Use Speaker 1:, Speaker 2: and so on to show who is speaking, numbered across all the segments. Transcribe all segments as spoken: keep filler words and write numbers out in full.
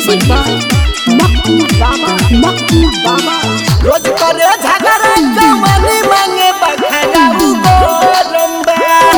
Speaker 1: Music by Makku बाबा मक्कू बाबा।
Speaker 2: रोज करे झगड़ा जवानी मांगे बखरा गोरंबा।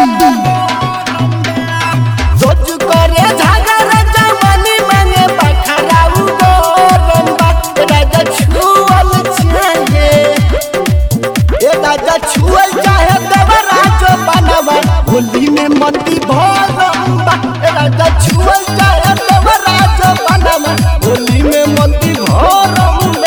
Speaker 2: रोज करे झगड़ा जवानी मांगे बखरा गोरंबा। राजा छुअल चाहे ए राजा छुअल चाहे देवरा जो बनवा होली में मती भरंबा। राजा छुअल चाहे देवरा जो बनवा होली में मती भरंबा।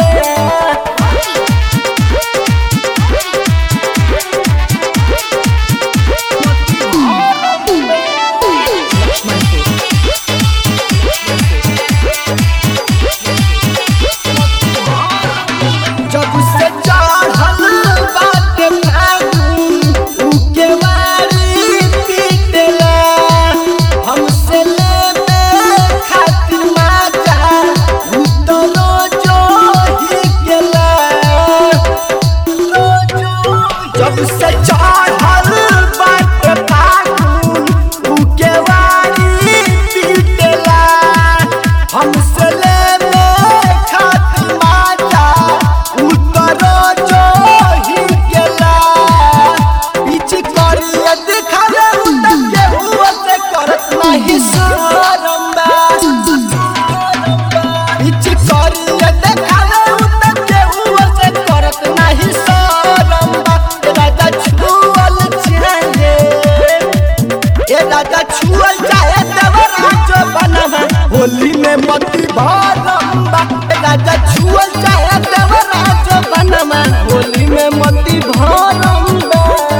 Speaker 2: जब से चढ़ल बाटे फागुन उके वारी पीटला। हमसे लेबे खातिर माजा उतरो जो ही गेला। जब से चढ़ल बाटे फागुन उके वारी पीटला। हमसे लेबे खातिर माजा उतरो जो ही गेला। पीछे करिए दिखावे उतर के हुआ से करत नहीं शरमबा। पीछे करिए दिखावे उतर के हुआ से करत नहीं शरमबा। राजा छुअल चाहे ए राजा छुअल चाहे देवरा जो बनवा होली में मती भरंबा। राजा छुअल चाहे देवरा जो बनवा होली में मती भरंबा।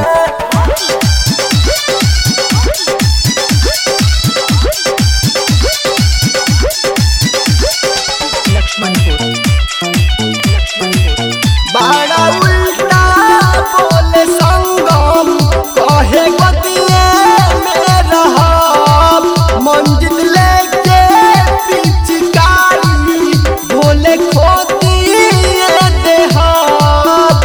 Speaker 2: बड़ा उल्टा बोले संगम कहे गतिये में रहब। मंजिल लेके पिचकारी बोले खोतिये देहब।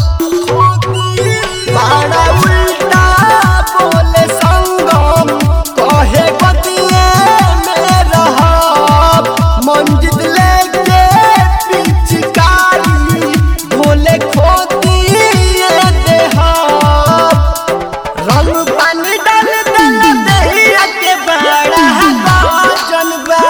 Speaker 2: बड़ा उल्टा बोले संगम कहे गतिये में रहब। मंजिल लेके पिचकारी बोले खोतिये देहब। रंग पानी डाल दल दहिया के बड़ा गजन बा।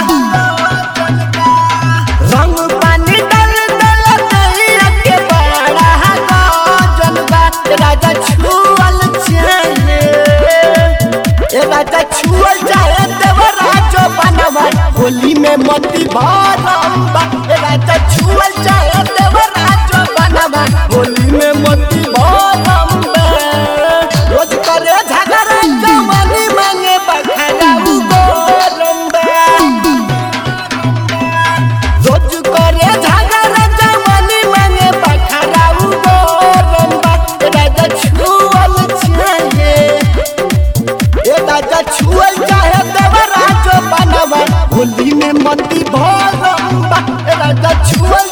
Speaker 2: रंग पानी डाल दल दहिया के बड़ा गजन बा। राजा छुअल चाहे ए राजा छुअल चाहे देवरा जो बनवा होली में मती भरंबा। राजा छुअल चाहे देवरा जो बनवा होली में मती भरंबा। रोज करे झगड़ा जवानी मांगे बखरा गोरंबा। रोज करे झगड़ा जवानी मांगे बखरा गोरंबा। राजा छुअल चाहे ए राजा छुअल चाहे देवरा जो बनवा होली में मती भरंबा। राजा छुअल